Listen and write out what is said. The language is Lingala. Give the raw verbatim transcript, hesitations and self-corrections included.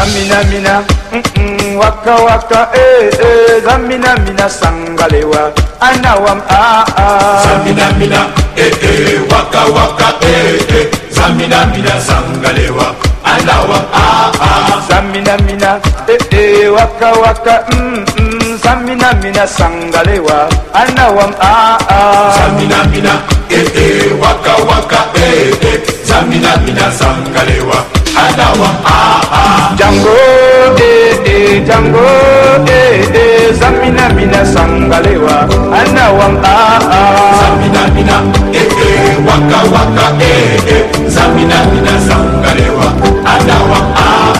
zamina mina mm -mm, waka waka eh eh zamina mina sangalewa anawam ah ah zamina mina eh eh waka waka eh eh zamina mina sangalewa anawam ah ah zamina mina eh eh waka waka mm mm zamina mina sangalewa anawam ah ah zamina mina eh eh waka waka eh eh zamina mina sangalewa anawam ah ah Django eh eh Django eh eh zamina mina sangalewa anawam ah ah zamina mina eh eh waka waka eh eh zamina mina